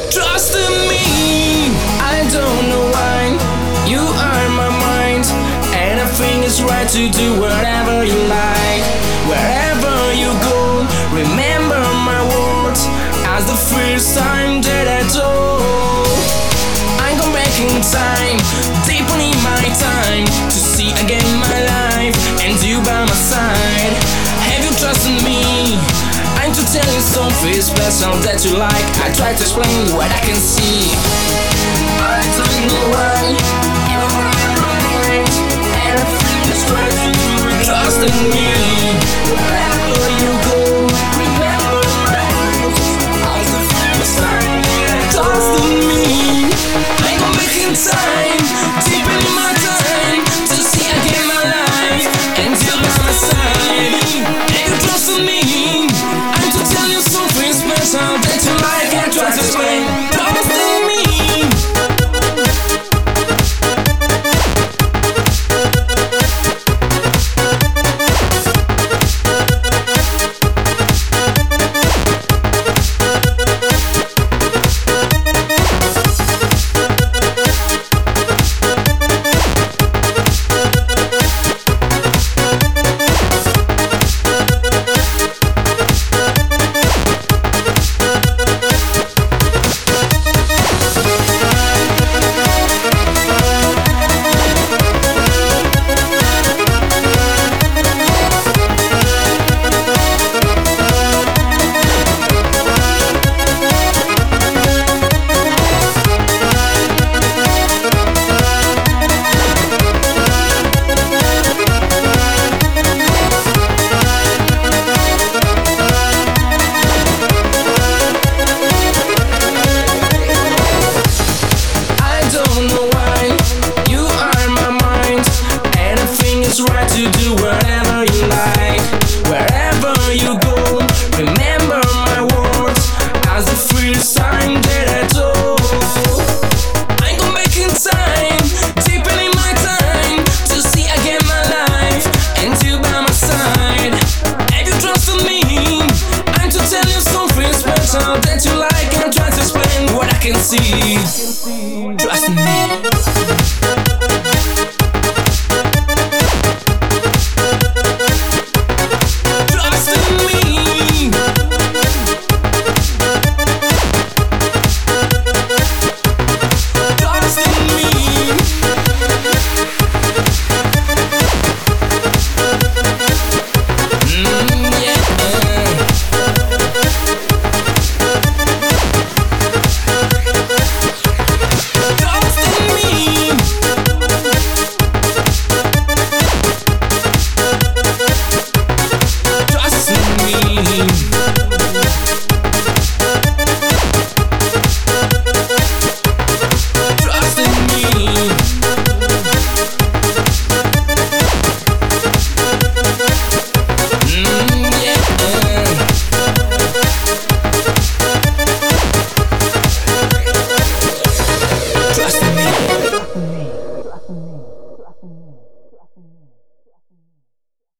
Trust in me, I don't know why. You are my mind, and I think it's right to do whatever you like. Wherever you go, remember my words as the first time that I told. I'm going back in time, deepen in my time, to see again my life and you by my side. Have you trusted me? I'm to tell you something special that you like. I try to explain what I can see. I don't know why you are right, and I feel it's right to trust in me.